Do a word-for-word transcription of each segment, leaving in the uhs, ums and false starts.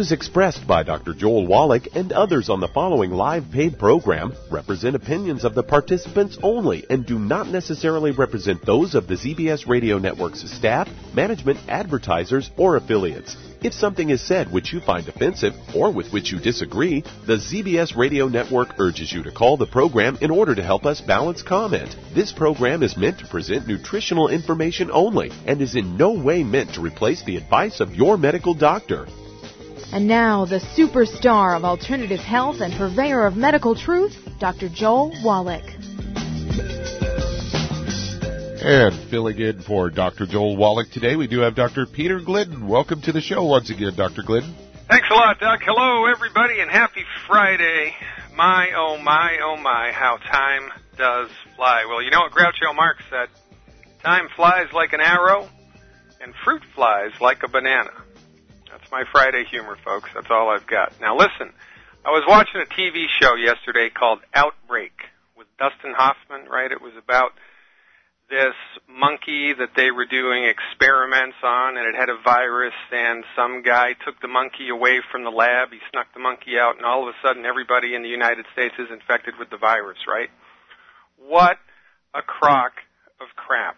views expressed by Doctor Joel Wallach and others on the following live paid program represent opinions of the participants only and do not necessarily represent those of the Z B S Radio Network's staff, management, advertisers, or affiliates. If something is said which you find offensive or with which you disagree, the Z B S Radio Network urges you to call the program in order to help us balance comment. This program is meant to present nutritional information only and is in no way meant to replace the advice of your medical doctor. And now, the superstar of alternative health and purveyor of medical truth, Doctor Joel Wallach. And filling in for Doctor Joel Wallach today, we do have Doctor Peter Glidden. Welcome to the show once again, Doctor Glidden. Thanks a lot, Doc. Hello, everybody, and happy Friday. My, oh, my, oh, my, how time does fly. Well, you know what Groucho Marx said? Time flies like an arrow, and fruit flies like a banana. That's my Friday humor, folks. That's all I've got. Now, listen, I was watching a T V show yesterday called Outbreak with Dustin Hoffman, right? It was about this monkey that they were doing experiments on, and it had a virus, and some guy took the monkey away from the lab. He snuck the monkey out, and all of a sudden everybody in the United States is infected with the virus, right? What a crock of crap.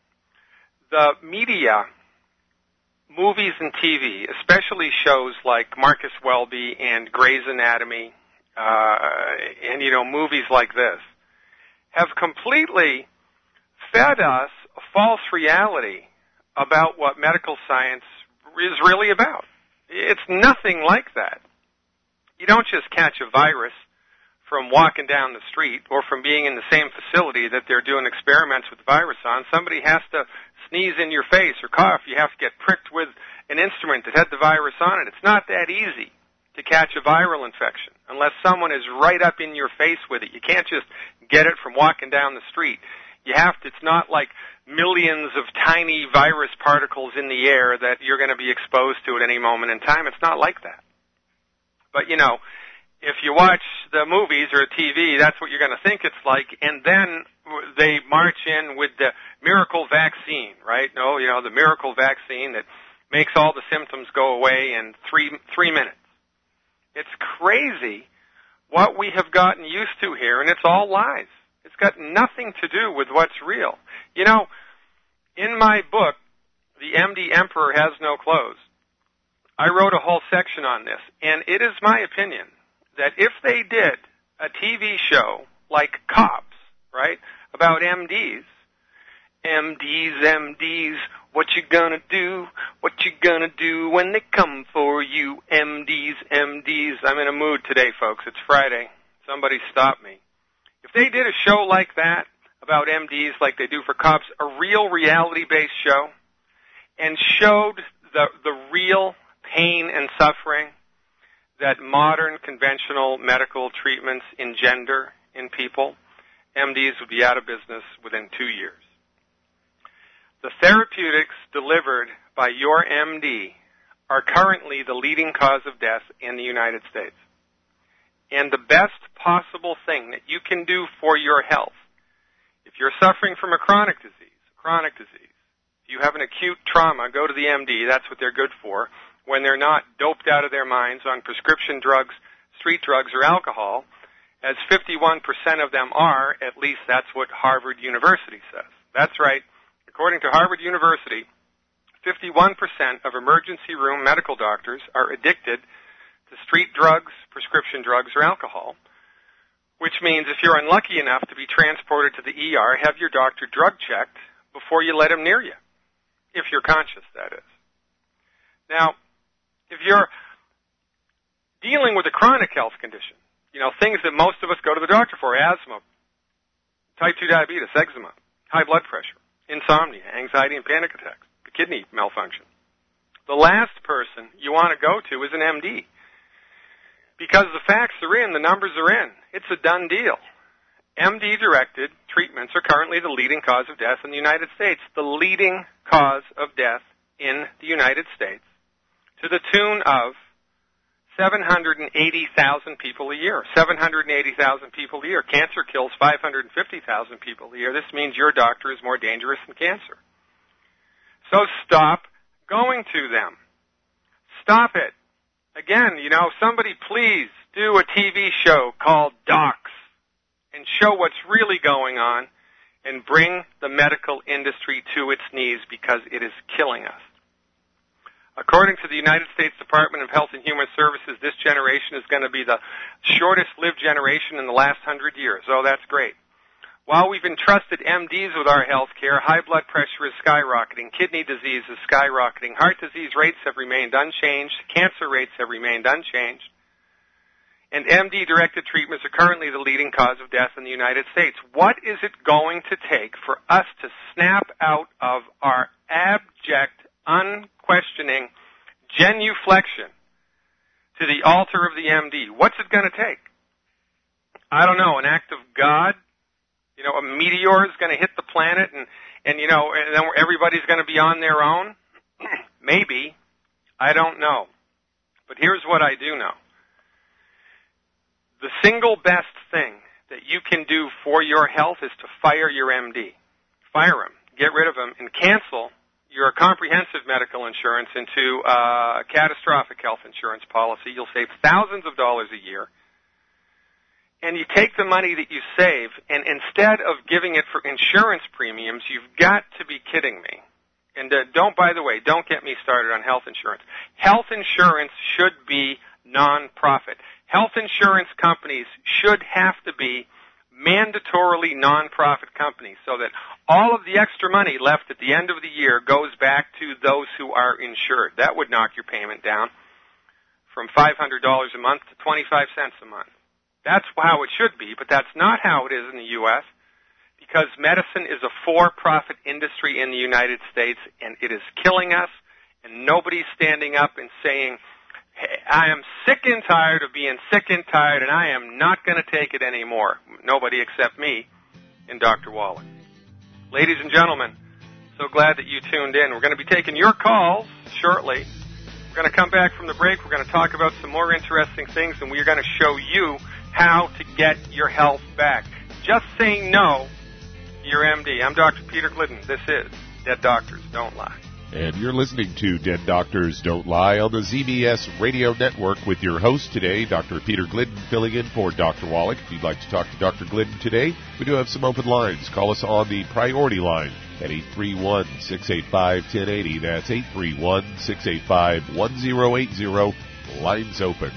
The media, movies and T V, especially shows like Marcus Welby and Grey's Anatomy, uh, and, you know, movies like this, have completely fed us a false reality about what medical science is really about. It's nothing like that. You don't just catch a virus from walking down the street or from being in the same facility that they're doing experiments with the virus on. Somebody has to sneeze in your face or cough. You have to get pricked with an instrument that had the virus on it. It's not that easy to catch a viral infection unless someone is right up in your face with it. You can't just get it from walking down the street. You have to, it's not like millions of tiny virus particles in the air that you're going to be exposed to at any moment in time. It's not like that. But, you know, if you watch the movies or T V, that's what you're going to think it's like, and then they march in with the miracle vaccine, right? No, you know, the miracle vaccine that makes all the symptoms go away in three three minutes. It's crazy what we have gotten used to here, and it's all lies. It's got nothing to do with what's real. You know, in my book, The M D Emperor Has No Clothes, I wrote a whole section on this, and it is my opinion that if they did a T V show like Cops, right, about M Ds, M Ds, M Ds, what you gonna do, what you gonna do when they come for you, M Ds, M Ds. I'm in a mood today, folks. It's Friday. Somebody stop me. If they did a show like that about M Ds like they do for Cops, a real reality-based show, and showed the the real pain and suffering that modern conventional medical treatments engender in people, M Ds would be out of business within two years. The therapeutics delivered by your M D are currently the leading cause of death in the United States. And the best possible thing that you can do for your health, if you're suffering from a chronic disease, chronic disease, if you have an acute trauma, go to the M D. That's what they're good for. When they're not doped out of their minds on prescription drugs, street drugs, or alcohol, as fifty-one percent of them are, at least that's what Harvard University says. That's right. According to Harvard University, fifty-one percent of emergency room medical doctors are addicted to street drugs, prescription drugs, or alcohol, which means if you're unlucky enough to be transported to the E R, have your doctor drug checked before you let him near you, if you're conscious, that is. Now, if you're dealing with a chronic health condition, you know, things that most of us go to the doctor for, asthma, type two diabetes, eczema, high blood pressure, insomnia, anxiety and panic attacks, the kidney malfunction, the last person you want to go to is an M D. Because the facts are in, the numbers are in. It's a done deal. M D-directed treatments are currently the leading cause of death in the United States. The leading cause of death in the United States, to the tune of seven hundred eighty thousand people a year. seven hundred eighty thousand people a year. Cancer kills five hundred fifty thousand people a year. This means your doctor is more dangerous than cancer. So stop going to them. Stop it. Again, you know, somebody please do a T V show called Docs and show what's really going on and bring the medical industry to its knees because it is killing us. According to the United States Department of Health and Human Services, this generation is going to be the shortest-lived generation in the last hundred years. Oh, that's great. While we've entrusted M Ds with our health care, high blood pressure is skyrocketing, kidney disease is skyrocketing, heart disease rates have remained unchanged, cancer rates have remained unchanged, and M D-directed treatments are currently the leading cause of death in the United States. What is it going to take for us to snap out of our abject, unquestioning genuflection to the altar of the M D? What's it going to take? I don't know, an act of God? You know, a meteor is going to hit the planet and, and you know, and then everybody's going to be on their own? Maybe. I don't know. But here's what I do know. The single best thing that you can do for your health is to fire your M D. Fire him. Get rid of him and cancel your comprehensive medical insurance into a catastrophic health insurance policy. You'll save thousands of dollars a year. And you take the money that you save, and instead of giving it for insurance premiums, you've got to be kidding me. And uh, don't, by the way, don't get me started on health insurance. Health insurance should be non-profit. Health insurance companies should have to be mandatorily non-profit companies so that all of the extra money left at the end of the year goes back to those who are insured. That would knock your payment down from five hundred dollars a month to twenty-five cents a month. That's how it should be, but that's not how it is in the U S because medicine is a for-profit industry in the United States, and it is killing us, and nobody's standing up and saying, hey, I am sick and tired of being sick and tired, and I am not going to take it anymore. Nobody except me and Doctor Wallach. Ladies and gentlemen, so glad that you tuned in. We're going to be taking your calls shortly. We're going to come back from the break. We're going to talk about some more interesting things, and we're going to show you how to get your health back. Just saying no to your M D. I'm Doctor Peter Glidden. This is Dead Doctors Don't Lie. And you're listening to Dead Doctors Don't Lie on the Z B S Radio Network with your host today, Doctor Peter Glidden, filling in for Doctor Wallach. If you'd like to talk to Doctor Glidden today, we do have some open lines. Call us on the priority line at eight three one, six eight five, one zero eight zero. That's eight three one, six eight five, one zero eight zero. Lines open.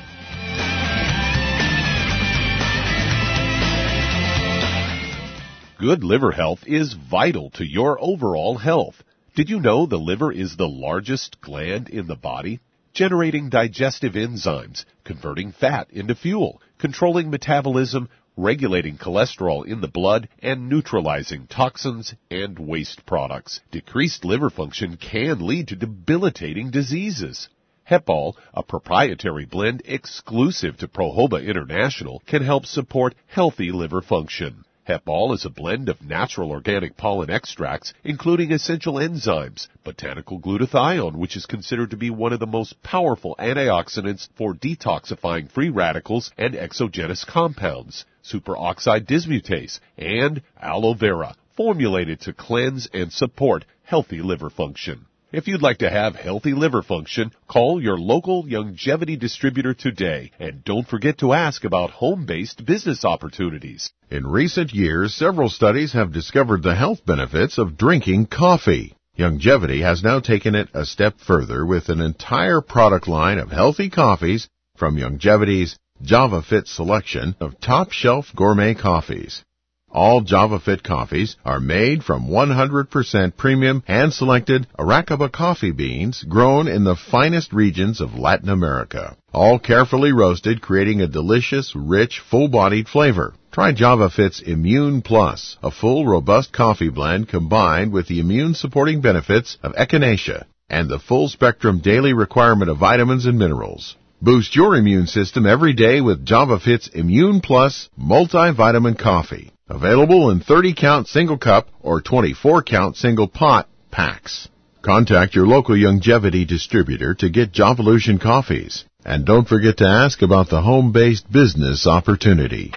Good liver health is vital to your overall health. Did you know the liver is the largest gland in the body? Generating digestive enzymes, converting fat into fuel, controlling metabolism, regulating cholesterol in the blood, and neutralizing toxins and waste products. Decreased liver function can lead to debilitating diseases. Hepal, a proprietary blend exclusive to Prohoba International, can help support healthy liver function. Hepal is a blend of natural organic pollen extracts, including essential enzymes, botanical glutathione, which is considered to be one of the most powerful antioxidants for detoxifying free radicals and exogenous compounds, superoxide dismutase, and aloe vera, formulated to cleanse and support healthy liver function. If you'd like to have healthy liver function, call your local Youngevity distributor today, and don't forget to ask about home-based business opportunities. In recent years, several studies have discovered the health benefits of drinking coffee. Youngevity has now taken it a step further with an entire product line of healthy coffees from Youngevity's JavaFit selection of top-shelf gourmet coffees. All JavaFit coffees are made from one hundred percent premium hand-selected Arabica coffee beans grown in the finest regions of Latin America. All carefully roasted, creating a delicious, rich, full-bodied flavor. Try JavaFit's Immune Plus, a full, robust coffee blend combined with the immune-supporting benefits of echinacea and the full-spectrum daily requirement of vitamins and minerals. Boost your immune system every day with JavaFit's Immune Plus multivitamin coffee. Available in thirty count single cup or twenty-four count single pot packs. Contact your local Youngevity distributor to get Javalution coffees. And don't forget to ask about the home-based business opportunity.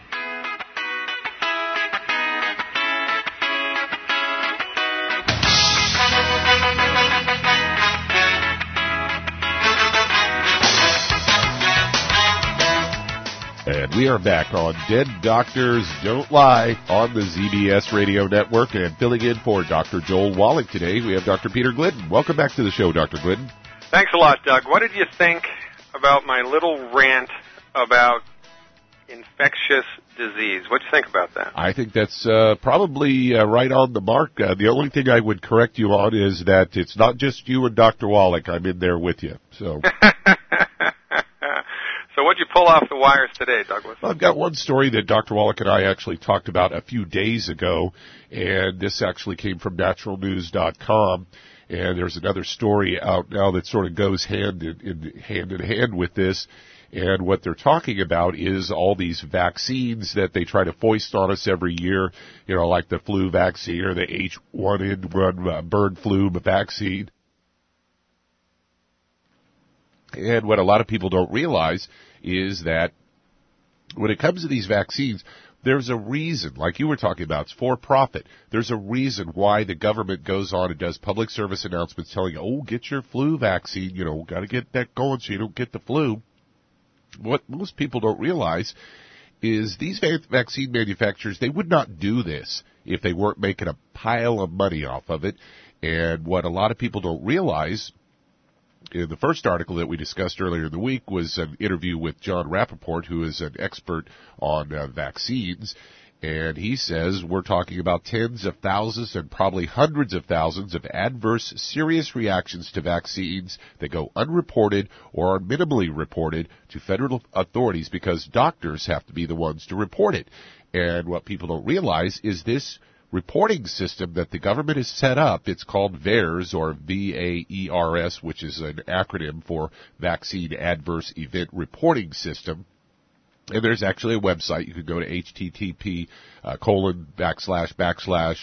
We are back on Dead Doctors Don't Lie on the Z B S Radio Network, and filling in for Doctor Joel Wallach today, we have Doctor Peter Glidden. Welcome back to the show, Doctor Glidden. Thanks a lot, Doug. What did you think about my little rant about infectious disease? What do you think about that? I think that's uh, probably uh, right on the mark. Uh, the only thing I would correct you on is that it's not just you and Doctor Wallach. I'm in there with you. So, so what'd you pull off the wires today, Douglas? Well, I've got one story that Doctor Wallach and I actually talked about a few days ago, and this actually came from natural news dot com. And there's another story out now that sort of goes hand in, in hand in hand with this. And what they're talking about is all these vaccines that they try to foist on us every year, you know, like the flu vaccine or the H one N one uh, bird flu vaccine. And what a lot of people don't realize is that when it comes to these vaccines, there's a reason, like you were talking about, it's for profit. There's a reason why the government goes on and does public service announcements telling you, oh, get your flu vaccine, you know, got to get that going so you don't get the flu. What most people don't realize is these vaccine manufacturers, they would not do this if they weren't making a pile of money off of it. And what a lot of people don't realize, in the first article that we discussed earlier in the week was an interview with John Rappaport, who is an expert on uh, vaccines. And he says we're talking about tens of thousands and probably hundreds of thousands of adverse serious reactions to vaccines that go unreported or are minimally reported to federal authorities because doctors have to be the ones to report it. And what people don't realize is this reporting system that the government has set up, it's called VAERS, or V A E R S, which is an acronym for Vaccine Adverse Event Reporting System. And there's actually a website. You can go to http uh, colon backslash backslash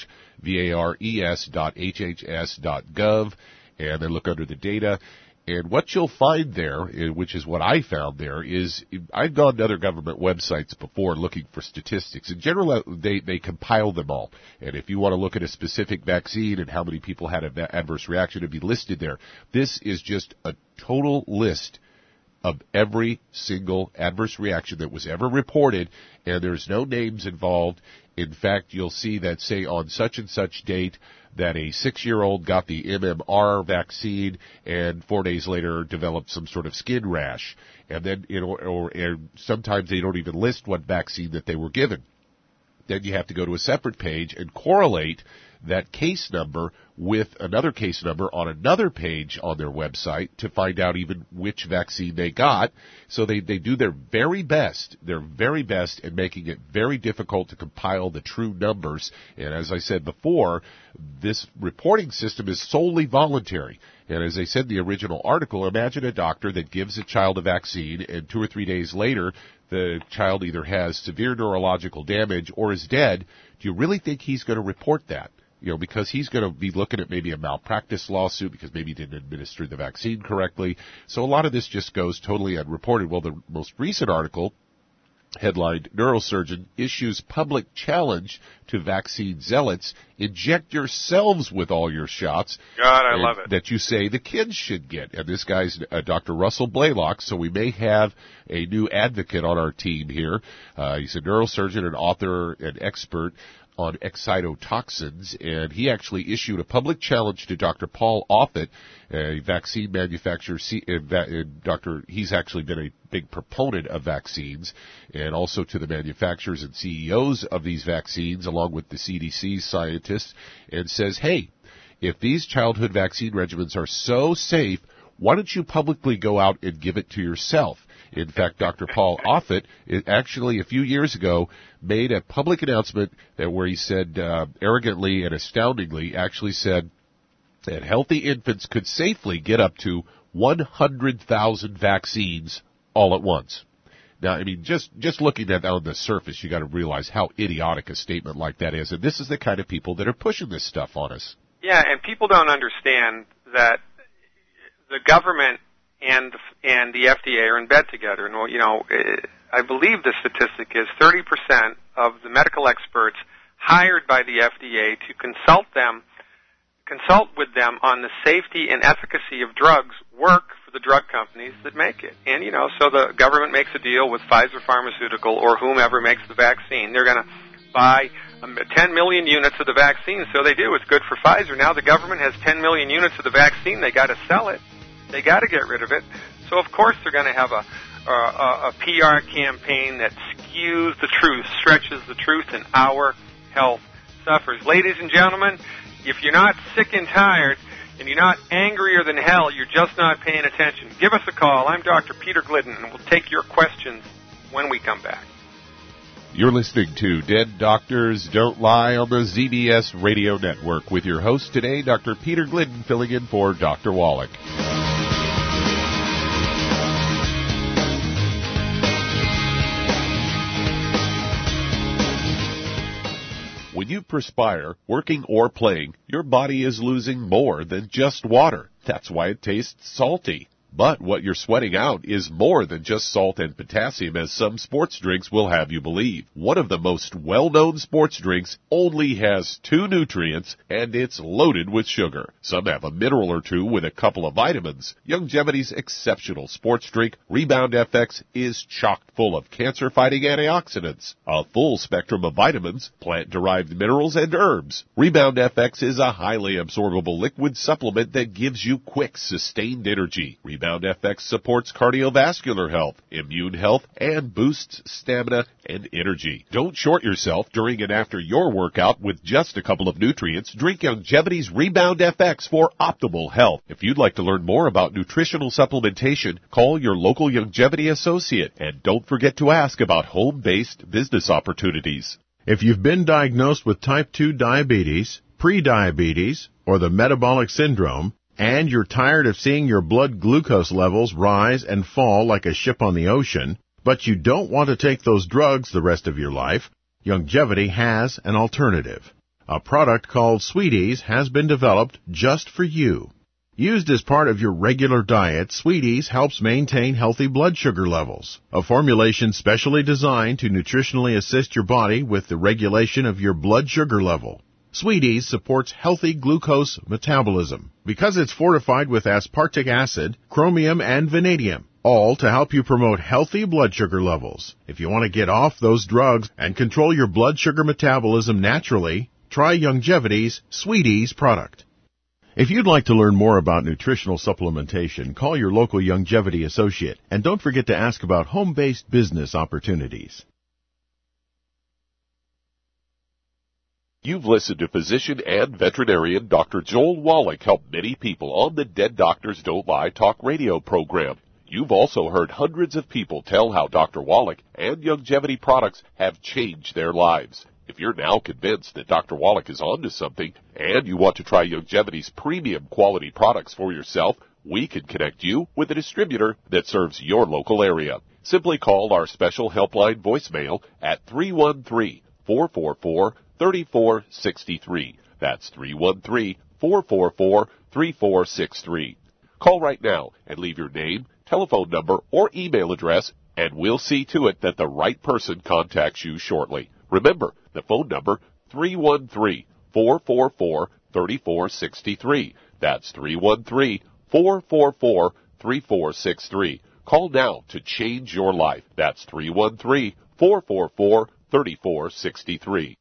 VARES dot HHS dot gov and then look under the data. And what you'll find there, which is what I found there, is I've gone to other government websites before looking for statistics. In general, they, they compile them all. And if you want to look at a specific vaccine and how many people had an adverse reaction, it'd be listed there. This is just a total list of every single adverse reaction that was ever reported, and there's no names involved. In fact, you'll see that, say, on such and such date, that a six-year-old got the M M R vaccine and four days later developed some sort of skin rash. And then, you know, or, or sometimes they don't even list what vaccine that they were given. Then you have to go to a separate page and correlate that case number with another case number on another page on their website to find out even which vaccine they got. So they, they do their very best, their very best in making it very difficult to compile the true numbers. And as I said before, this reporting system is solely voluntary. And as I said in the original article, imagine a doctor that gives a child a vaccine and two or three days later the child either has severe neurological damage or is dead. Do you really think he's going to report that? You know, because he's going to be looking at maybe a malpractice lawsuit because maybe he didn't administer the vaccine correctly. So a lot of this just goes totally unreported. Well, the most recent article, headlined, Neurosurgeon Issues Public Challenge to Vaccine Zealots, Inject Yourselves with All Your Shots. God, I love it. That you say the kids should get. And this guy's uh, Doctor Russell Blaylock, so we may have a new advocate on our team here. Uh, he's a neurosurgeon, an author, an expert on excitotoxins, and he actually issued a public challenge to Doctor Paul Offit, a vaccine manufacturer. And Doctor He's actually been a big proponent of vaccines, and also to the manufacturers and C E Os of these vaccines, along with the C D C scientists, and says, hey, if these childhood vaccine regimens are so safe, why don't you publicly go out and give it to yourself? In fact, Doctor Paul Offit actually a few years ago made a public announcement that where he said uh, arrogantly and astoundingly actually said that healthy infants could safely get up to one hundred thousand vaccines all at once. Now, I mean, just, just looking at that on the surface, you got to realize how idiotic a statement like that is. And this is the kind of people that are pushing this stuff on us. Yeah, and people don't understand that the government and and the F D A are in bed together. And, you know, I believe the statistic is thirty percent of the medical experts hired by the F D A to consult them, consult with them on the safety and efficacy of drugs work for to the drug companies that make it. And, you know, so the government makes a deal with Pfizer Pharmaceutical or whomever makes the vaccine. They're going to buy um, ten million units of the vaccine, so they do. It's good for Pfizer. Now the government has ten million units of the vaccine. They got to sell it. They got to get rid of it. So, of course, they're going to have a, a, a P R campaign that skews the truth, stretches the truth, and our health suffers. Ladies and gentlemen, if you're not sick and tired and you're not angrier than hell, you're just not paying attention. Give us a call. I'm Doctor Peter Glidden, and we'll take your questions when we come back. You're listening to Dead Doctors Don't Lie on the Z B S Radio Network with your host today, Doctor Peter Glidden, filling in for Doctor Wallach. When you perspire, working or playing, your body is losing more than just water. That's why it tastes salty. But what you're sweating out is more than just salt and potassium, as some sports drinks will have you believe. One of the most well-known sports drinks only has two nutrients, and it's loaded with sugar. Some have a mineral or two with a couple of vitamins. Youngevity's exceptional sports drink, Rebound F X, is chock full of cancer-fighting antioxidants, a full spectrum of vitamins, plant-derived minerals, and herbs. Rebound F X is a highly absorbable liquid supplement that gives you quick, sustained energy. Rebound F X supports cardiovascular health, immune health, and boosts stamina and energy. Don't short yourself during and after your workout with just a couple of nutrients. Drink Youngevity's Rebound F X for optimal health. If you'd like to learn more about nutritional supplementation, call your local Youngevity associate, and don't forget to ask about home-based business opportunities. If you've been diagnosed with type two diabetes, prediabetes, or the metabolic syndrome, and you're tired of seeing your blood glucose levels rise and fall like a ship on the ocean, but you don't want to take those drugs the rest of your life, Youngevity has an alternative. A product called Sweeties has been developed just for you. Used as part of your regular diet, Sweeties helps maintain healthy blood sugar levels, a formulation specially designed to nutritionally assist your body with the regulation of your blood sugar level. Sweeties supports healthy glucose metabolism because it's fortified with aspartic acid, chromium, and vanadium, all to help you promote healthy blood sugar levels. If you want to get off those drugs and control your blood sugar metabolism naturally, try Youngevity's Sweeties product. If you'd like to learn more about nutritional supplementation, call your local Youngevity associate, and don't forget to ask about home-based business opportunities. You've listened to physician and veterinarian Doctor Joel Wallach help many people on the Dead Doctors Don't Lie talk radio program. You've also heard hundreds of people tell how Doctor Wallach and Youngevity products have changed their lives. If you're now convinced that Doctor Wallach is onto something and you want to try Youngevity's premium quality products for yourself, we can connect you with a distributor that serves your local area. Simply call our special helpline voicemail at three one three, four four four, three four six three. That's three one three, four four four, three four six three. Call right now and leave your name, telephone number, or email address, and we'll see to it that the right person contacts you shortly. Remember, the phone number, three one three, four four four, three four six three. That's three one three, four four four, three four six three. Call now to change your life. That's three one three, four four four, three four six three.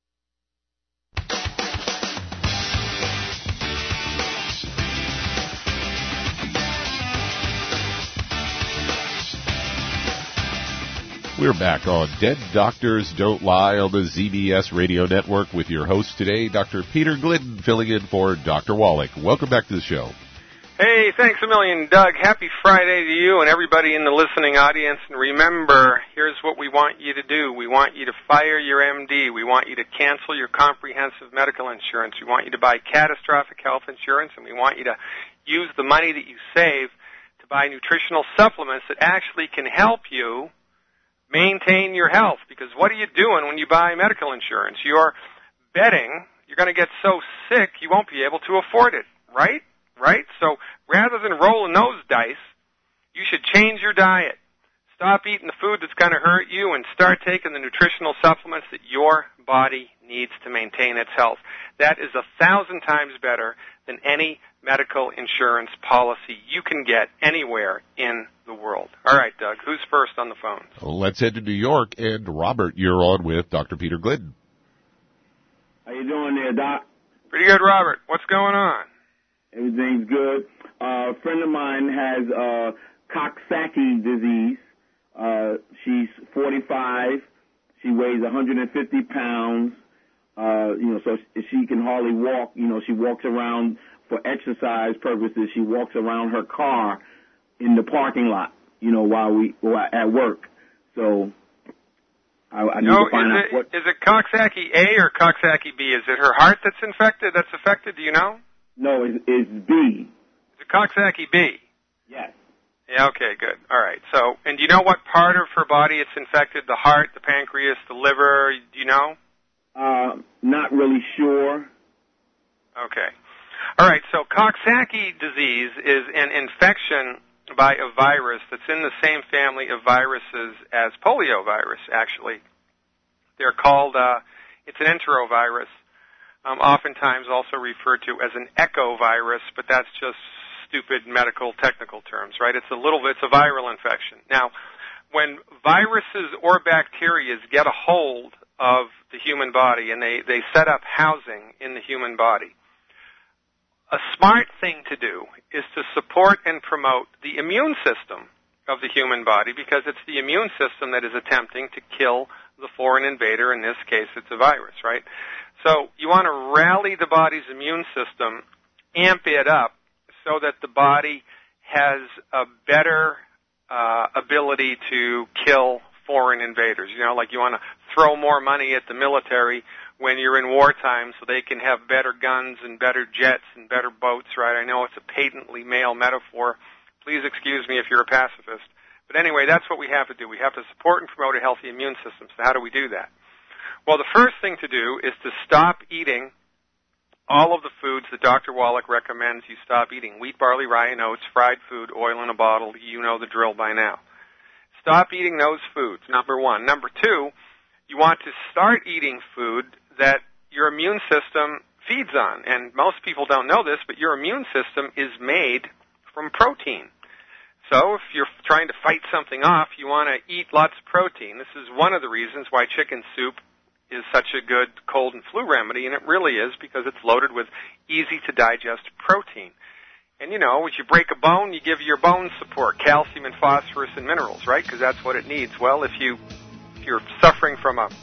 We're back on Dead Doctors Don't Lie on the Z B S Radio Network with your host today, Doctor Peter Glidden, filling in for Doctor Wallach. Welcome back to the show. Hey, thanks a million, Doug. Happy Friday to you and everybody in the listening audience. And remember, here's what we want you to do. We want you to fire your M D. We want you to cancel your comprehensive medical insurance. We want you to buy catastrophic health insurance, and we want you to use the money that you save to buy nutritional supplements that actually can help you maintain your health. Because what are you doing when you buy medical insurance? You're betting you're going to get so sick you won't be able to afford it, right? Right? So rather than rolling those dice, you should change your diet. Stop eating the food that's going to hurt you and start taking the nutritional supplements that your body needs to maintain its health. That is a thousand times better than any medical insurance policy you can get anywhere in the world. All right, Doug, who's first on the phone? Well, let's head to New York, and Robert, you're on with Doctor Peter Glidden. How you doing there, Doc? Pretty good, Robert. What's going on? Everything's good. Uh, a friend of mine has uh, Coxsackie disease. Uh, she's forty-five. She weighs one hundred fifty pounds. Uh, you know, so she can hardly walk. You know, she walks around for exercise purposes. She walks around her car in the parking lot, you know, while we while at work. So I, I need no, to find is out it, what. Is it Coxsackie A or Coxsackie B? Is it her heart that's infected? That's affected? Do you know? No, it's, it's B. Is it Coxsackie B? Yes. Yeah, okay, good. All right. So, and do you know what part of her body it's infected? The heart, the pancreas, the liver? Do you know? Uh, not really sure. Okay. All right, so Coxsackie disease is an infection by a virus that's in the same family of viruses as poliovirus, actually. They're called, uh, it's an enterovirus, um, oftentimes also referred to as an echovirus, but that's just stupid medical technical terms, right? It's a little, it's a viral infection. Now, when viruses or bacteria get a hold of the human body and they, they set up housing in the human body, a smart thing to do is to support and promote the immune system of the human body, because it's the immune system that is attempting to kill the foreign invader. In this case, it's a virus, right? So you want to rally the body's immune system, amp it up, so that the body has a better uh, ability to kill foreign invaders. You know, like you want to throw more money at the military when you're in wartime so they can have better guns and better jets and better boats, right? I know it's a patently male metaphor. Please excuse me if you're a pacifist. But anyway, that's what we have to do. We have to support and promote a healthy immune system. So how do we do that? Well, the first thing to do is to stop eating all of the foods that Doctor Wallach recommends you stop eating: wheat, barley, rye, and oats, fried food, oil in a bottle. You know the drill by now. Stop eating those foods, number one. Number two, you want to start eating food that your immune system feeds on. And most people don't know this, but your immune system is made from protein. So if you're trying to fight something off, you want to eat lots of protein. This is one of the reasons why chicken soup is such a good cold and flu remedy, and it really is, because it's loaded with easy-to-digest protein. And, you know, as you break a bone, you give your bones support, calcium and phosphorus and minerals, right? Because that's what it needs. Well, if, you, if you're suffering from a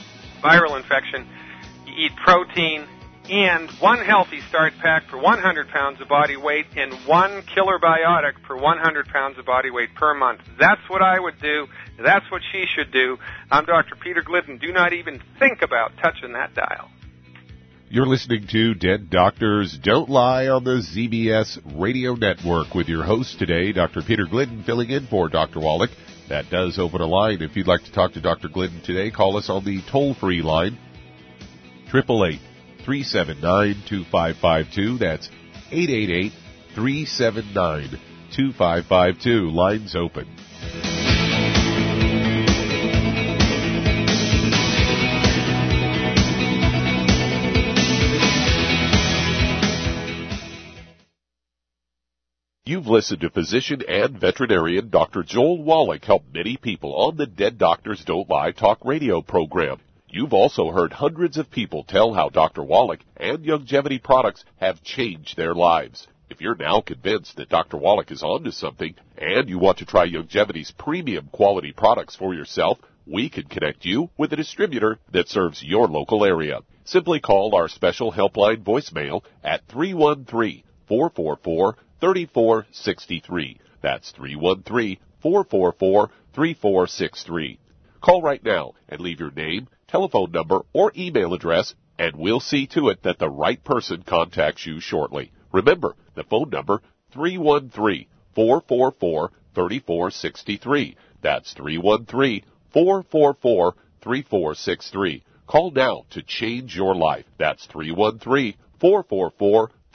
viral infection, you eat protein and one healthy start pack per one hundred pounds of body weight and one killer biotic per one hundred pounds of body weight per month. That's what I would do. That's what she should do. I'm Doctor Peter Glidden. Do not even think about touching that dial. You're listening to Dead Doctors Don't Lie on the Z B S Radio Network with your host today, Doctor Peter Glidden, filling in for Doctor Wallach. That does open a line. If you'd like to talk to Doctor Glidden today, call us on the toll-free line, eight eight eight, three seven nine, two five five two. That's eight eight eight, three seven nine, two five five two. Lines open. You've listened to physician and veterinarian Doctor Joel Wallach help many people on the Dead Doctors Don't Lie talk radio program. You've also heard hundreds of people tell how Doctor Wallach and Youngevity products have changed their lives. If you're now convinced that Doctor Wallach is onto something and you want to try Youngevity's premium quality products for yourself, we can connect you with a distributor that serves your local area. Simply call our special helpline voicemail at three one three, four four four, three four six three. That's three one three, four four four, three four six three. Call right now and leave your name, telephone number, or email address, and we'll see to it that the right person contacts you shortly. Remember, the phone number, three one three, four four four, three four six three. That's three one three, four four four, three four six three. Call now to change your life. That's three one three, four four four,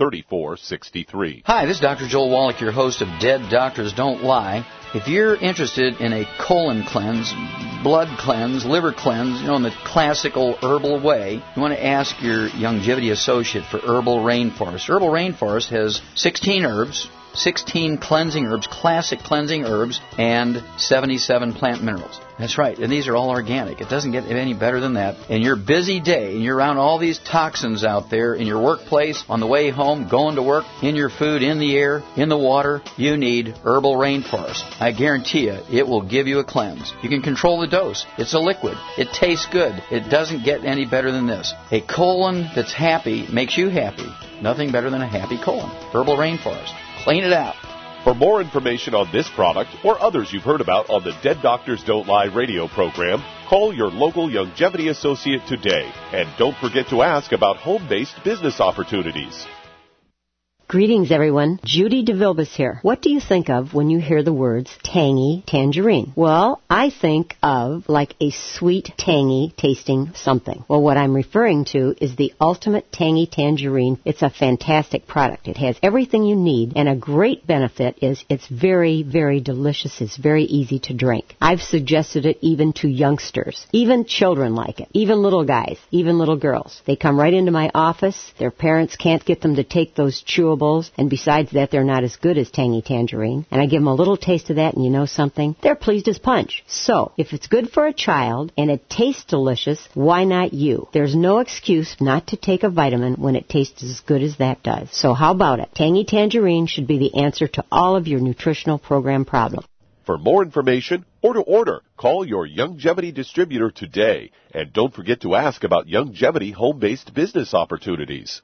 thirty-four sixty-three. Hi, this is Doctor Joel Wallach, your host of Dead Doctors Don't Lie. If you're interested in a colon cleanse, blood cleanse, liver cleanse, you know, in the classical herbal way, you want to ask your Youngevity associate for Herbal Rainforest. Herbal Rainforest has sixteen herbs, sixteen cleansing herbs, classic cleansing herbs, and seventy-seven plant minerals. That's right, and these are all organic. It doesn't get any better than that. In your busy day, and you're around all these toxins out there in your workplace, on the way home, going to work, in your food, in the air, in the water, you need Herbal Rainforest. I guarantee you, it will give you a cleanse. You can control the dose. It's a liquid. It tastes good. It doesn't get any better than this. A colon that's happy makes you happy. Nothing better than a happy colon. Herbal Rainforest. Clean it out. For more information on this product or others you've heard about on the Dead Doctors Don't Lie radio program, call your local Youngevity associate today. And don't forget to ask about home-based business opportunities. Greetings, everyone. Judy DeVilbus here. What do you think of when you hear the words tangy tangerine? Well, I think of like a sweet, tangy tasting something. Well, what I'm referring to is the Ultimate Tangy Tangerine. It's a fantastic product. It has everything you need, and a great benefit is it's very, very delicious. It's very easy to drink. I've suggested it even to youngsters. Even children like it. Even little guys. Even little girls. They come right into my office. Their parents can't get them to take those chewables. And besides that, they're not as good as Tangy Tangerine. And I give them a little taste of that, and you know something? They're pleased as punch. So, if it's good for a child and it tastes delicious, why not you? There's no excuse not to take a vitamin when it tastes as good as that does. So how about it? Tangy Tangerine should be the answer to all of your nutritional program problems. For more information or to order, call your Youngevity distributor today. And don't forget to ask about Youngevity home-based business opportunities.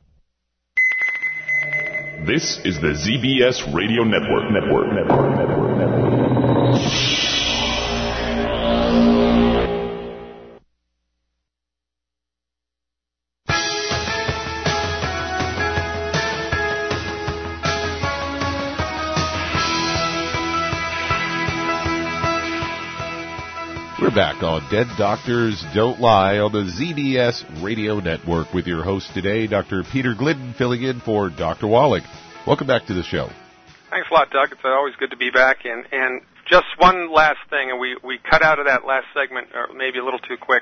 This is the Z B S Radio Network, Network, Network, Network, Network. We're back on Dead Doctors Don't Lie on the Z B S Radio Network with your host today, Doctor Peter Glidden, filling in for Doctor Wallach. Welcome back to the show. Thanks a lot, Doug. It's always good to be back. And, and just one last thing, and we, we cut out of that last segment, or maybe a little too quick.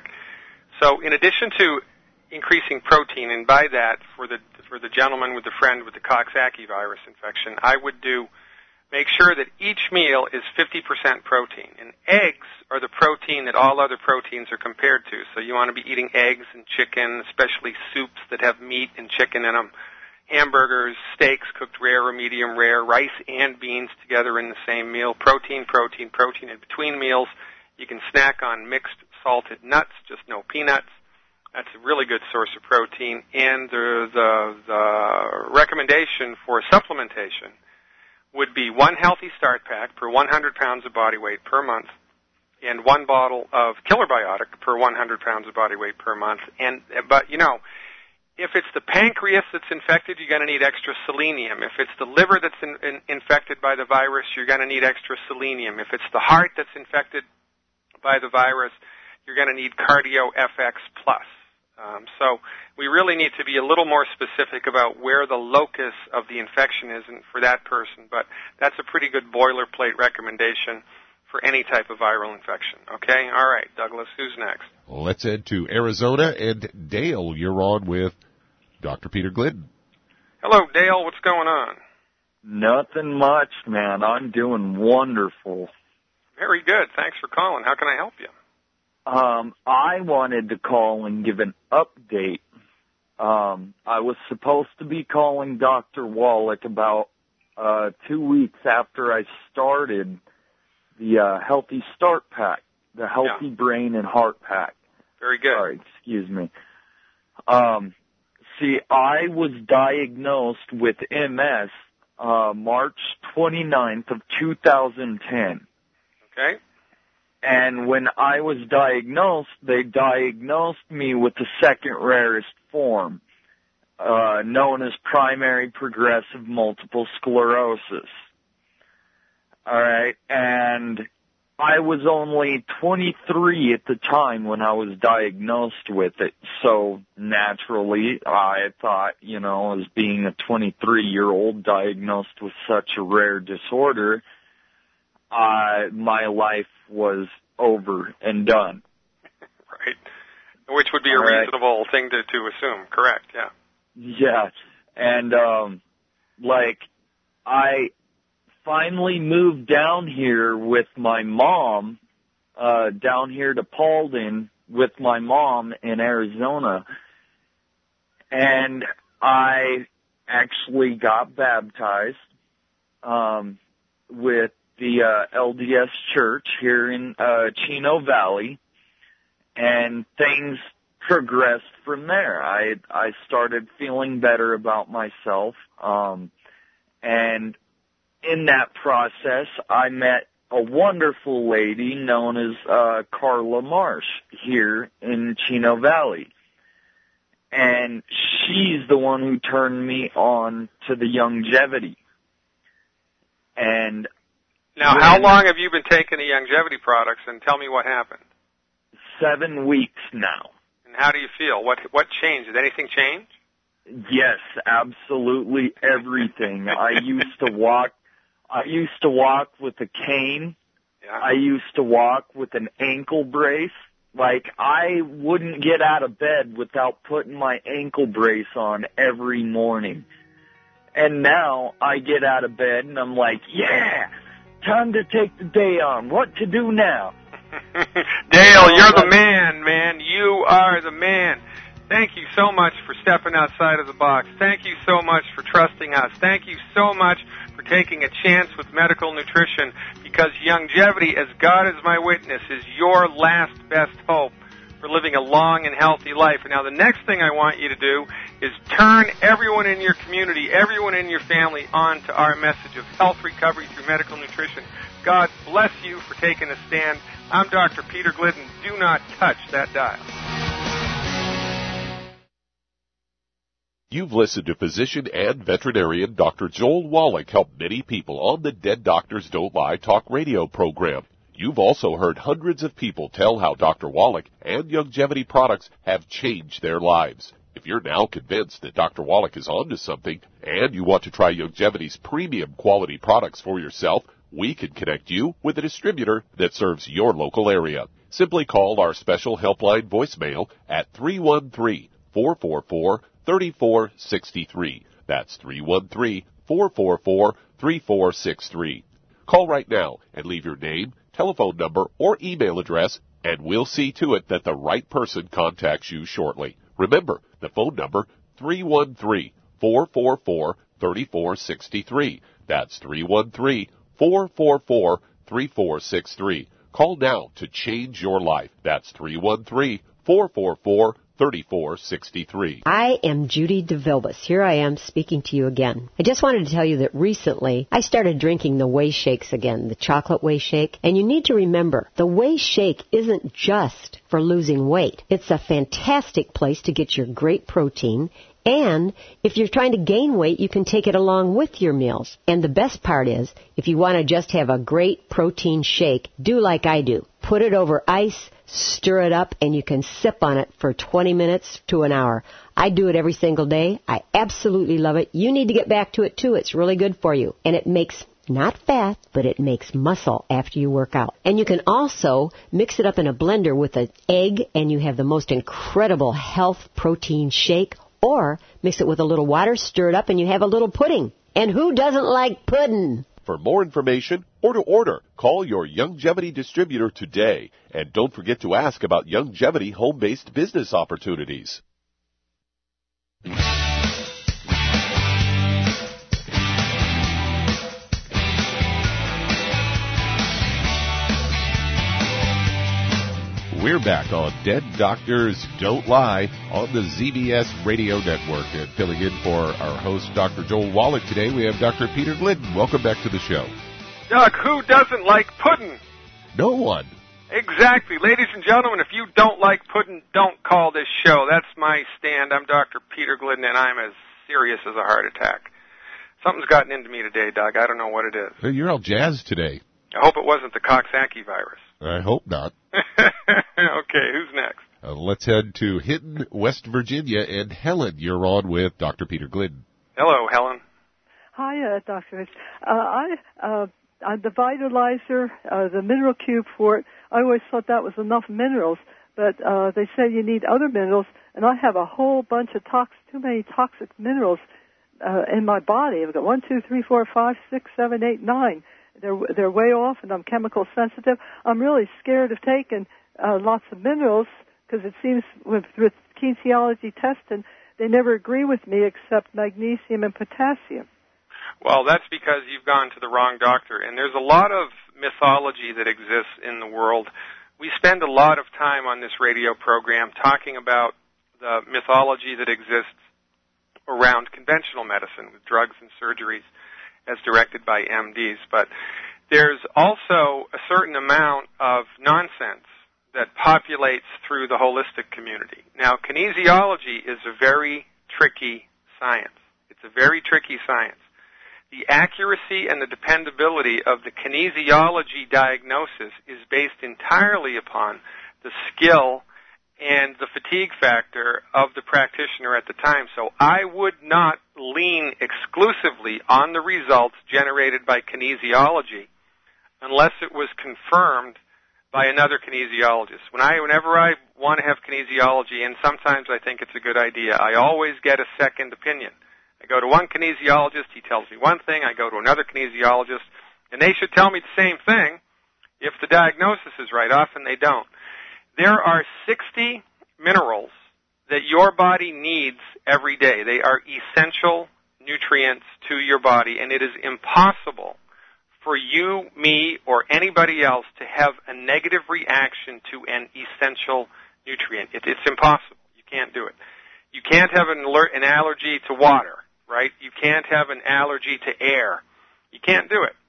So in addition to increasing protein, and by that, for the for the gentleman with the friend with the Coxsackie virus infection, I would do make sure that each meal is fifty percent protein. And eggs are the protein that all other proteins are compared to. So you want to be eating eggs and chicken, especially soups that have meat and chicken in them, hamburgers, steaks cooked rare or medium rare, rice and beans together in the same meal, protein, protein, protein. In between meals, you can snack on mixed salted nuts, just no peanuts. That's a really good source of protein. And the, the, the recommendation for supplementation would be one healthy start pack per one hundred pounds of body weight per month, and one bottle of Killer Biotic per one hundred pounds of body weight per month. And but you know, if it's the pancreas that's infected, you're going to need extra selenium. If it's the liver that's in, in, infected by the virus, you're going to need extra selenium. If it's the heart that's infected by the virus, you're going to need Cardio F X Plus. Um, so we really need to be a little more specific about where the locus of the infection is for that person. But that's a pretty good boilerplate recommendation for any type of viral infection. Okay? All right, Douglas, who's next? Well, let's head to Arizona. And Dale, you're on with Doctor Peter Glidden. Hello, Dale. What's going on? Nothing much, man. I'm doing wonderful. Very good. Thanks for calling. How can I help you? Um, I wanted to call and give an update. Um, I was supposed to be calling Doctor Wallach about uh, two weeks after I started the uh, Healthy Start Pack, the Healthy yeah. Brain and Heart Pack. Very good. Sorry, excuse me. Um, see, I was diagnosed with M S uh, March twenty-ninth of two thousand ten. Okay. And when I was diagnosed, they diagnosed me with the second rarest form, uh, known as primary progressive multiple sclerosis. All right, and I was only twenty-three at the time when I was diagnosed with it, so naturally I thought, you know, as being a twenty-three-year-old diagnosed with such a rare disorder, uh, my life was over and done. Right. Which would be a reasonable thing to, to assume, correct, yeah. Yeah, and, um, like, I finally moved down here with my mom, uh, down here to Paulden with my mom in Arizona, and I actually got baptized, um, with the, uh, L D S church here in, uh, Chino Valley, and things progressed from there. I, I started feeling better about myself, um, and in that process, I met a wonderful lady known as uh, Carla Marsh here in Chino Valley. And she's the one who turned me on to the longevity. And now, how long have you been taking the longevity products, and tell me what happened? Seven weeks now. And how do you feel? What what changed? Did anything change? Yes, absolutely everything. I used to walk I used to walk with a cane. Yeah. I used to walk with an ankle brace. Like, I wouldn't get out of bed without putting my ankle brace on every morning. And now I get out of bed and I'm like, yeah, time to take the day on. What to do now? Dale, you're the man, man. You are the man. Thank you so much for stepping outside of the box. Thank you so much for trusting us. Thank you so much for taking a chance with medical nutrition, because longevity, as God is my witness, is your last best hope for living a long and healthy life. And now the next thing I want you to do is turn everyone in your community, everyone in your family, on to our message of health recovery through medical nutrition. God bless you for taking a stand. I'm Doctor Peter Glidden. Do not touch that dial. You've listened to physician and veterinarian Doctor Joel Wallach help many people on the Dead Doctors Don't Lie talk radio program. You've also heard hundreds of people tell how Doctor Wallach and longevity products have changed their lives. If you're now convinced that Doctor Wallach is onto something and you want to try longevity's premium quality products for yourself, we can connect you with a distributor that serves your local area. Simply call our special helpline voicemail at three one three, four four four, three four six three. That's three one three, four four four, three four six three. Call right now and leave your name, telephone number, or email address, and we'll see to it that the right person contacts you shortly. Remember, the phone number, three one three, four four four, three four six three. That's three one three, four four four, three four six three. Call now to change your life. That's three one three, four four four, three four six three. I am Judy DeVilbus. Here I am speaking to you again. I just wanted to tell you that recently I started drinking the Whey Shakes again, the chocolate Whey Shake. And you need to remember, the Whey Shake isn't just for losing weight. It's a fantastic place to get your great protein. And if you're trying to gain weight, you can take it along with your meals. And the best part is, if you want to just have a great protein shake, do like I do. Put it over ice, stir it up, and you can sip on it for twenty minutes to an hour. I do it every single day. I absolutely love it. You need to get back to it, too. It's really good for you. And it makes not fat, but it makes muscle after you work out. And you can also mix it up in a blender with an egg, and you have the most incredible health protein shake. Or mix it with a little water, stir it up, and you have a little pudding. And who doesn't like pudding? For more information or to order, call your longevity distributor today. And don't forget to ask about longevity home-based business opportunities. We're back on Dead Doctors Don't Lie on the Z B S Radio Network. And filling in for our host, Doctor Joel Wallach, today we have Doctor Peter Glidden. Welcome back to the show. Doug, who doesn't like pudding? No one. Exactly. Ladies and gentlemen, if you don't like pudding, don't call this show. That's my stand. I'm Doctor Peter Glidden, and I'm as serious as a heart attack. Something's gotten into me today, Doug. I don't know what it is. You're all jazzed today. I hope it wasn't the Coxsackie virus. I hope not. Okay, who's next? Uh, let's head to Hinton, West Virginia, and Helen, you're on with Doctor Peter Glidden. Hello, Helen. Hi, uh, Doctor Rich. Uh, I, uh, uh, the Vitalizer, uh, the mineral cube for it, I always thought that was enough minerals, but uh, they say you need other minerals, and I have a whole bunch of tox, too many toxic minerals uh, in my body. I've got one, two, three, four, five, six, seven, eight, nine. They're they're way off, and I'm chemical sensitive. I'm really scared of taking uh, lots of minerals because it seems with, with kinesiology testing, they never agree with me except magnesium and potassium. Well, that's because you've gone to the wrong doctor, and there's a lot of mythology that exists in the world. We spend a lot of time on this radio program talking about the mythology that exists around conventional medicine with drugs and surgeries as directed by M Ds, but there's also a certain amount of nonsense that populates through the holistic community. Now, kinesiology is a very tricky science. It's a very tricky science. The accuracy and the dependability of the kinesiology diagnosis is based entirely upon the skill and the fatigue factor of the practitioner at the time. So I would not lean exclusively on the results generated by kinesiology unless it was confirmed by another kinesiologist. When I, whenever I want to have kinesiology, and sometimes I think it's a good idea, I always get a second opinion. I go to one kinesiologist, he tells me one thing, I go to another kinesiologist, and they should tell me the same thing if the diagnosis is right. Often they don't. There are sixty minerals that your body needs every day. They are essential nutrients to your body, and it is impossible for you, me, or anybody else to have a negative reaction to an essential nutrient. It, it's impossible. You can't do it. You can't have an, alert, an allergy to water, right? You can't have an allergy to air. You can't do it.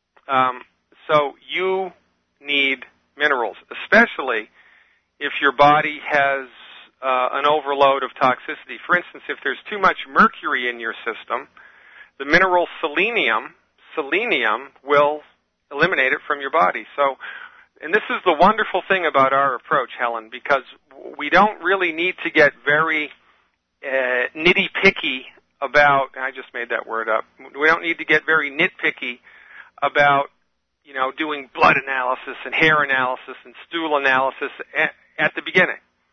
Um, so you need minerals, especially if your body has uh, an overload of toxicity. For instance, if there's too much mercury in your system, the mineral selenium, selenium will eliminate it from your body. So, and this is the wonderful thing about our approach, Helen, because we don't really need to get very uh, nitty-picky about, I just made that word up, we don't need to get very nitpicky about, you know, doing blood analysis and hair analysis and stool analysis at, at the beginning.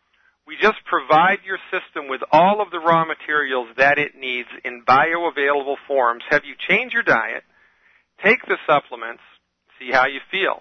We just provide your system with all of the raw materials that it needs in bioavailable forms, have you change your diet, take the supplements, see how you feel.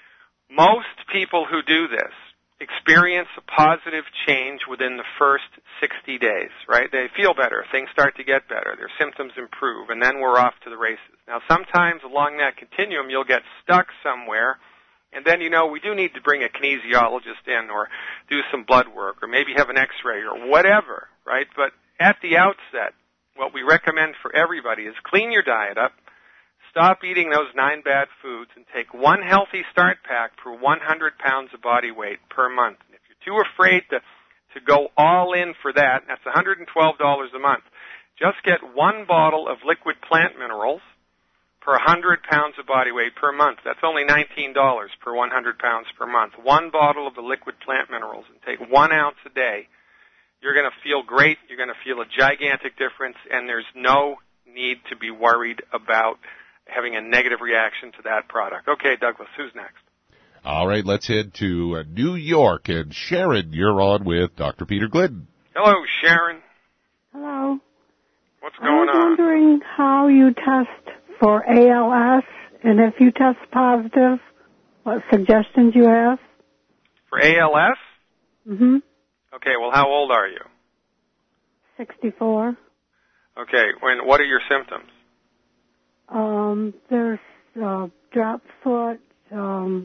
Most people who do this experience a positive change within the first sixty days, right? They feel better. Things start to get better. Their symptoms improve, and then we're off to the races. Now, sometimes along that continuum, you'll get stuck somewhere, and then, you know, we do need to bring a kinesiologist in or do some blood work or maybe have an x-ray or whatever, right? But at the outset, what we recommend for everybody is clean your diet up, stop eating those nine bad foods, and take one healthy start pack per one hundred pounds of body weight per month. And if you're too afraid to, to go all in for that, that's one hundred twelve dollars a month. Just get one bottle of liquid plant minerals per one hundred pounds of body weight per month. That's only nineteen dollars per one hundred pounds per month. One bottle of the liquid plant minerals, and take one ounce a day. You're going to feel great. You're going to feel a gigantic difference, and there's no need to be worried about having a negative reaction to that product. Okay, Douglas, who's next? All right, let's head to uh, New York. And Sharon, you're on with Doctor Peter Glidden. Hello, Sharon. Hello. What's going on? I was on? wondering how you test for A L S, and if you test positive, what suggestions you have? For A L S? Mm-hmm. Okay, well, how old are you? sixty-four. Okay, when, what are your symptoms? Um, there's uh, drop foot. Um,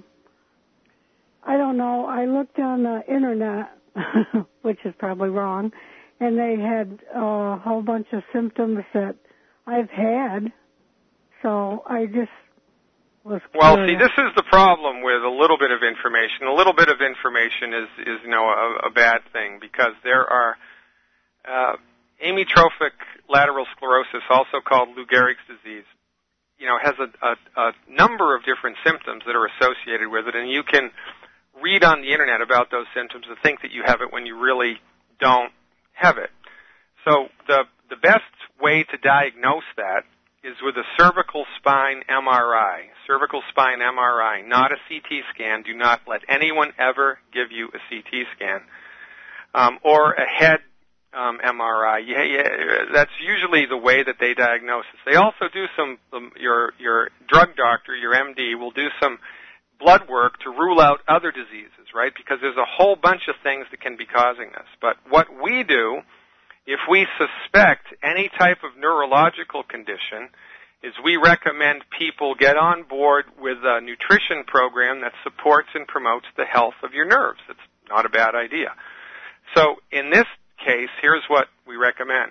I don't know. I looked on the internet, which is probably wrong, and they had a whole bunch of symptoms that I've had. So I just was curious. Well, see, this is the problem with a little bit of information. A little bit of information is, is you know, a, a bad thing because there are uh, amyotrophic lateral sclerosis, also called Lou Gehrig's disease, you know, has a, a, a number of different symptoms that are associated with it, and you can read on the internet about those symptoms and think that you have it when you really don't have it. So the the best way to diagnose that is with a cervical spine M R I. Cervical spine M R I, not a C T scan. Do not let anyone ever give you a C T scan. Um, or a head um, M R I. Yeah, yeah, that's usually the way that they diagnose this. They also do some, um, your your drug doctor, your M D, will do some blood work to rule out other diseases, right? Because there's a whole bunch of things that can be causing this. But what we do, if we suspect any type of neurological condition, is we recommend people get on board with a nutrition program that supports and promotes the health of your nerves. It's not a bad idea. So in this case, here's what we recommend.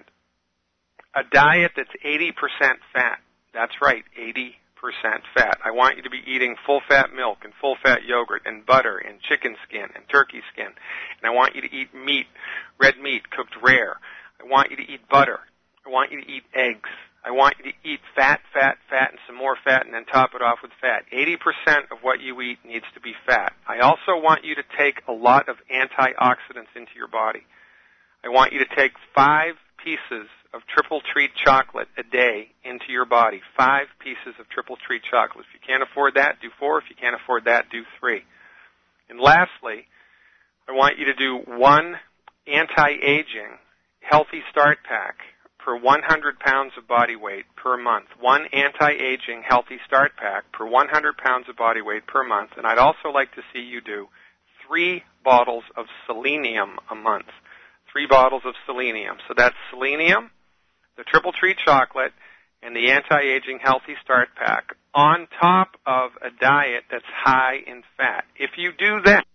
A diet that's eighty percent fat. That's right, eighty percent fat. I want you to be eating full-fat milk and full-fat yogurt and butter and chicken skin and turkey skin. And I want you to eat meat, red meat, cooked rare. I want you to eat butter. I want you to eat eggs. I want you to eat fat, fat, fat, and some more fat, and then top it off with fat. eighty percent of what you eat needs to be fat. I also want you to take a lot of antioxidants into your body. I want you to take five pieces of triple treat chocolate a day into your body. Five pieces of triple treat chocolate. If you can't afford that, do four. If you can't afford that, do three. And lastly, I want you to do one anti-aging healthy start pack per one hundred pounds of body weight per month. One anti-aging healthy start pack per one hundred pounds of body weight per month. And I'd also like to see you do three bottles of selenium a month. Three bottles of selenium. So that's selenium, the triple treat chocolate, and the anti-aging healthy start pack on top of a diet that's high in fat. If you do that,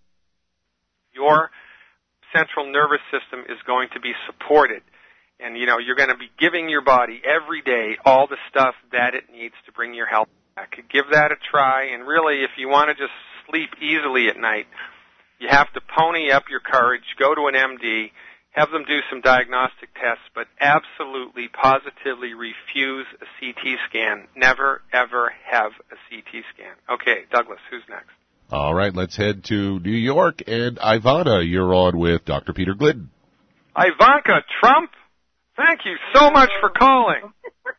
your central nervous system is going to be supported. And, you know, you're going to be giving your body every day all the stuff that it needs to bring your health back. Give that a try. And really, if you want to just sleep easily at night, you have to pony up your courage, go to an M D, have them do some diagnostic tests, but absolutely, positively refuse a C T scan. Never, ever have a C T scan. Okay, Douglas, who's next? All right, let's head to New York. And Ivana, you're on with Doctor Peter Glidden. Ivanka Trump, thank you so much for calling.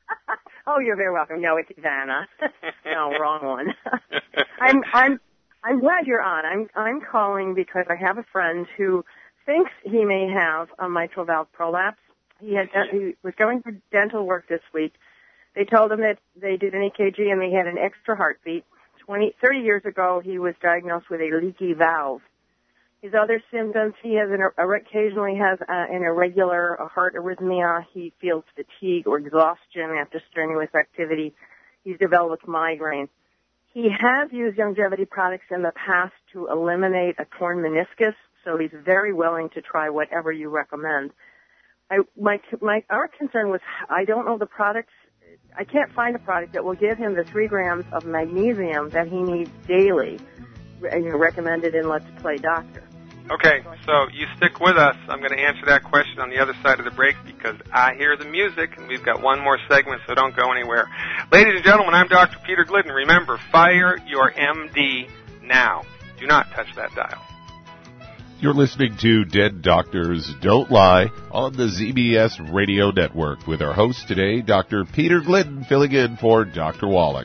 Oh, you're very welcome. No, it's Ivana. No, wrong one. I'm I'm I'm glad you're on. I'm I'm calling because I have a friend who thinks he may have a mitral valve prolapse. He had he was going for dental work this week. They told him that they did an E K G and they had an extra heartbeat. Twenty, thirty years ago, he was diagnosed with a leaky valve. His other symptoms, he has an, occasionally has uh, an irregular heart arrhythmia. He feels fatigue or exhaustion after strenuous activity. He's developed migraine. He has used longevity products in the past to eliminate a torn meniscus, so he's very willing to try whatever you recommend. I, my, my, our concern was I don't know the products. I can't find a product that will give him the three grams of magnesium that he needs daily, you know, recommended in Let's Play Doctor. Okay, so you stick with us. I'm going to answer that question on the other side of the break because I hear the music, and we've got one more segment, so don't go anywhere. Ladies and gentlemen, I'm Doctor Peter Glidden. Remember, fire your M D now. Do not touch that dial. You're listening to Dead Doctors Don't Lie on the Z B S Radio Network with our host today, Doctor Peter Glidden, filling in for Doctor Wallach.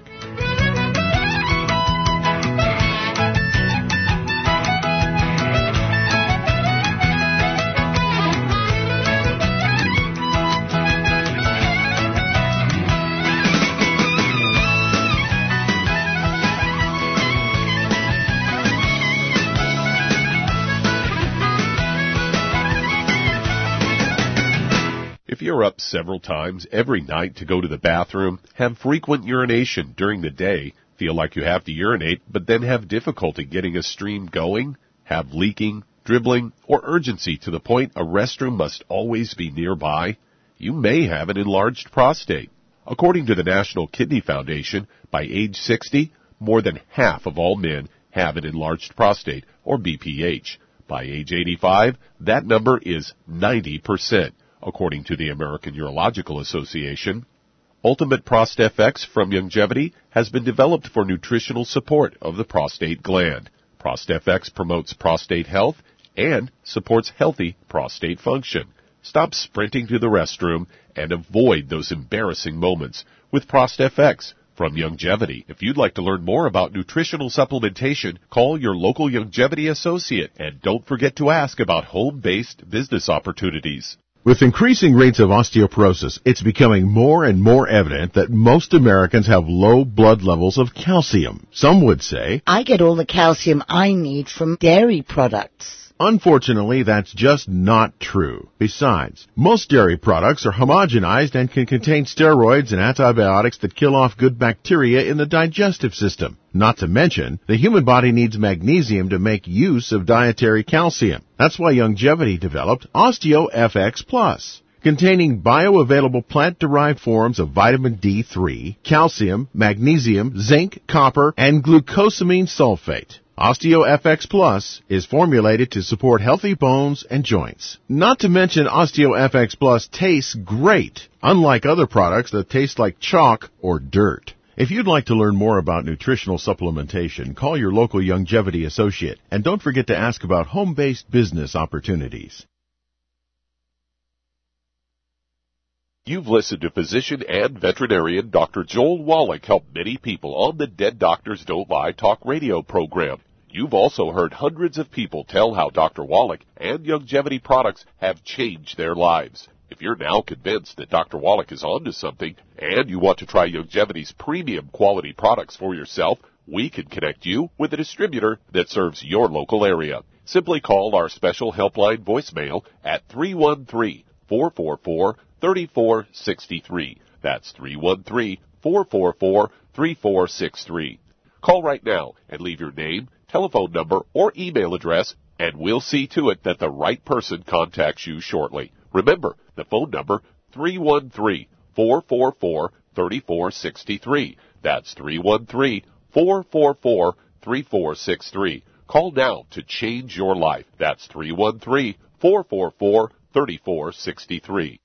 You're up several times every night to go to the bathroom, have frequent urination during the day, feel like you have to urinate, but then have difficulty getting a stream going, have leaking, dribbling, or urgency to the point a restroom must always be nearby, you may have an enlarged prostate. According to the National Kidney Foundation, by age sixty, more than half of all men have an enlarged prostate, or B P H. By age eighty-five, that number is ninety percent. According to the American Urological Association. Ultimate ProstFX from Youngevity has been developed for nutritional support of the prostate gland. ProstFX promotes prostate health and supports healthy prostate function. Stop sprinting to the restroom and avoid those embarrassing moments with ProstFX from Youngevity. If you'd like to learn more about nutritional supplementation, call your local Youngevity associate and don't forget to ask about home-based business opportunities. With increasing rates of osteoporosis, it's becoming more and more evident that most Americans have low blood levels of calcium. Some would say, I get all the calcium I need from dairy products. Unfortunately, that's just not true. Besides, most dairy products are homogenized and can contain steroids and antibiotics that kill off good bacteria in the digestive system. Not to mention, the human body needs magnesium to make use of dietary calcium. That's why Youngevity developed OsteoFX Plus, containing bioavailable plant-derived forms of vitamin D three, calcium, magnesium, zinc, copper, and glucosamine sulfate. OsteoFX Plus is formulated to support healthy bones and joints. Not to mention OsteoFX Plus tastes great, unlike other products that taste like chalk or dirt. If you'd like to learn more about nutritional supplementation, call your local Youngevity associate, and don't forget to ask about home-based business opportunities. You've listened to physician and veterinarian Doctor Joel Wallach help many people on the Dead Doctors Don't Lie talk radio program. You've also heard hundreds of people tell how Doctor Wallach and Youngevity products have changed their lives. If you're now convinced that Doctor Wallach is onto something and you want to try Youngevity's premium quality products for yourself, we can connect you with a distributor that serves your local area. Simply call our special helpline voicemail at three one three, four four four, three four six three. That's three one three, four four four, three four six three. Call right now and leave your name, telephone number, or email address, and we'll see to it that the right person contacts you shortly. Remember, the phone number, three one three, four four four, three four six three. That's three one three, four four four, three four six three. Call now to change your life. That's three one three, four four four, three four six three.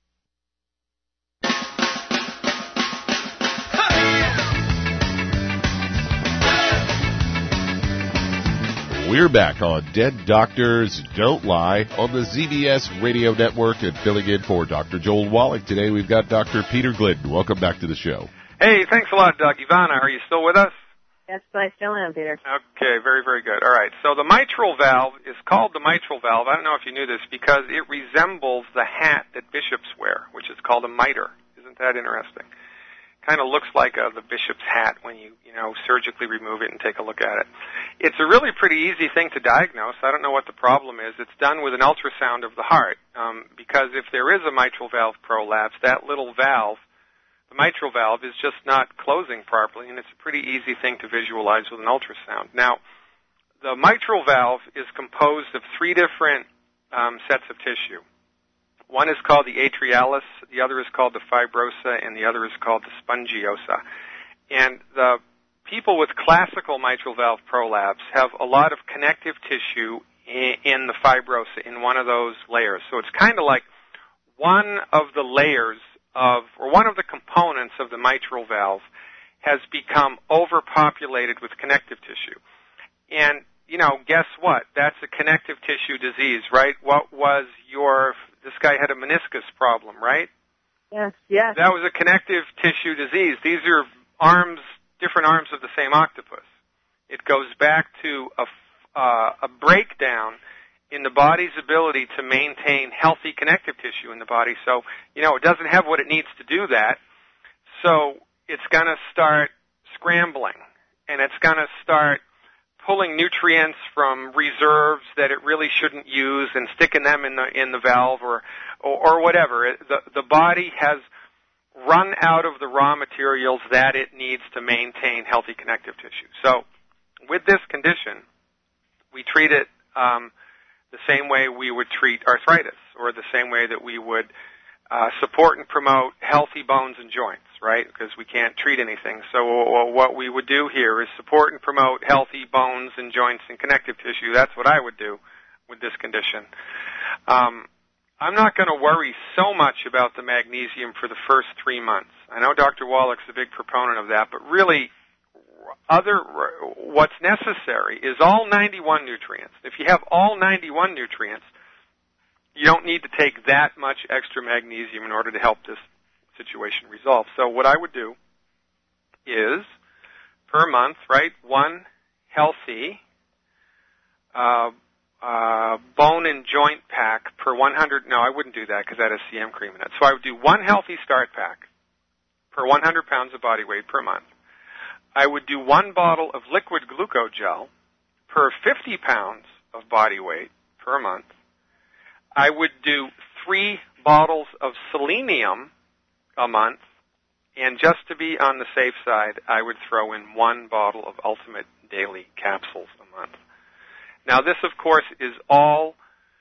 We're back on Dead Doctors Don't Lie on the Z B S Radio Network, and filling in for Doctor Joel Wallach today, we've got Doctor Peter Glidden. Welcome back to the show. Hey, thanks a lot, Doug. Ivana, are you still with us? Yes, I still am, Peter. Okay, very, very good. All right, so the mitral valve is called the mitral valve. I don't know if you knew this, because it resembles the hat that bishops wear, which is called a mitre. Isn't that interesting? Kind of looks like a, the bishop's hat when you, you know, surgically remove it and take a look at it. It's a really pretty easy thing to diagnose. I don't know what the problem is. It's done with an ultrasound of the heart, um, because if there is a mitral valve prolapse, that little valve, the mitral valve, is just not closing properly, and it's a pretty easy thing to visualize with an ultrasound. Now, the mitral valve is composed of three different um, sets of tissue. One is called the atrialis, the other is called the fibrosa, and the other is called the spongiosa. And the people with classical mitral valve prolapse have a lot of connective tissue in the fibrosa, in one of those layers. So it's kind of like one of the layers of, or one of the components of the mitral valve has become overpopulated with connective tissue. And, you know, guess what? That's a connective tissue disease, right? What was your, this guy had a meniscus problem, right? Yes, yes. That was a connective tissue disease. These are arms, different arms of the same octopus. It goes back to a, uh, a breakdown in the body's ability to maintain healthy connective tissue in the body. So, you know, it doesn't have what it needs to do that. So it's going to start scrambling, and it's going to start pulling nutrients from reserves that it really shouldn't use and sticking them in the in the valve or or, or whatever. It, the the body has run out of the raw materials that it needs to maintain healthy connective tissue. So with this condition, we treat it um, the same way we would treat arthritis, or the same way that we would uh, support and promote healthy bones and joints, right? Because we can't treat anything. So what we would do here is support and promote healthy bones and joints and connective tissue. That's what I would do with this condition. Um, I'm not going to worry so much about the magnesium for the first three months. I know Doctor Wallach's a big proponent of that, but really, other what's necessary is all ninety-one nutrients. If you have all ninety-one nutrients, you don't need to take that much extra magnesium in order to help this situation resolve. So what I would do is, per month, right, one healthy uh, uh, bone and joint pack per one hundred. No, I wouldn't do that because that has C M cream in it. So I would do one healthy start pack per one hundred pounds of body weight per month. I would do one bottle of liquid glucogel per fifty pounds of body weight per month. I would do three bottles of selenium a month, and just to be on the safe side, I would throw in one bottle of Ultimate Daily Capsules a month. Now, this, of course, is all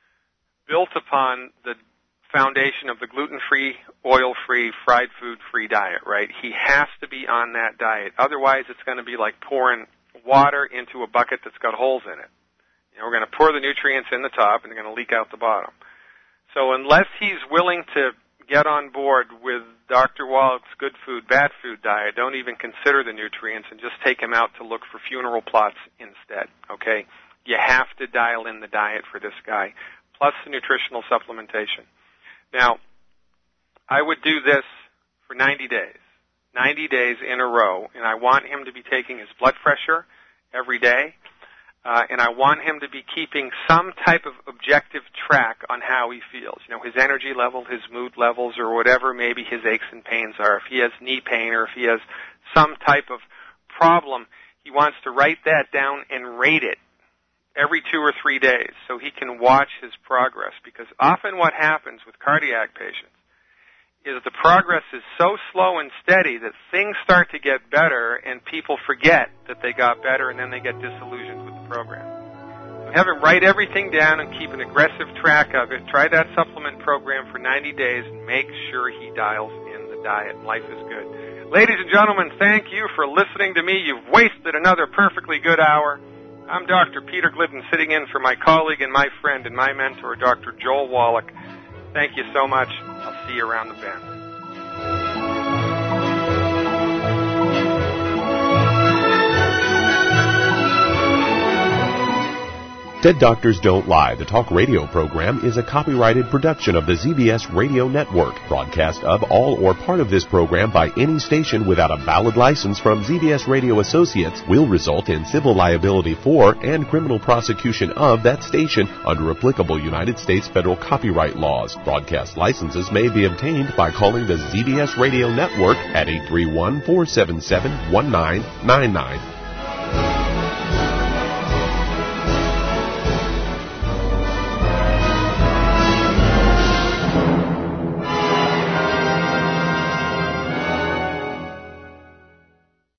built upon the foundation of the gluten-free, oil-free, fried food-free diet, right? He has to be on that diet. Otherwise, it's going to be like pouring water into a bucket that's got holes in it. You know, we're going to pour the nutrients in the top, and they're going to leak out the bottom. So unless he's willing to get on board with Doctor Wallach's good food, bad food diet, don't even consider the nutrients and just take him out to look for funeral plots instead, okay? You have to dial in the diet for this guy, plus the nutritional supplementation. Now, I would do this for ninety days, ninety days in a row, and I want him to be taking his blood pressure every day, uh, and I want him to be keeping some type of objective track on how he feels. You know, his energy level, his mood levels, or whatever maybe his aches and pains are. If he has knee pain or if he has some type of problem, he wants to write that down and rate it every two or three days so he can watch his progress. Because often what happens with cardiac patients is the progress is so slow and steady that things start to get better and people forget that they got better and then they get disillusioned with the program. So have him write everything down and keep an aggressive track of it. Try that supplement program for ninety days and make sure he dials in the diet. Life is good. Ladies and gentlemen, thank you for listening to me. You've wasted another perfectly good hour. I'm Doctor Peter Glidden, sitting in for my colleague and my friend and my mentor, Doctor Joel Wallach. Thank you so much. I'll see you around the bend. Dead Doctors Don't Lie, the talk radio program, is a copyrighted production of the Z B S Radio Network. Broadcast of all or part of this program by any station without a valid license from Z B S Radio Associates will result in civil liability for and criminal prosecution of that station under applicable United States federal copyright laws. Broadcast licenses may be obtained by calling the Z B S Radio Network at eight three one, four seven seven, one nine nine nine.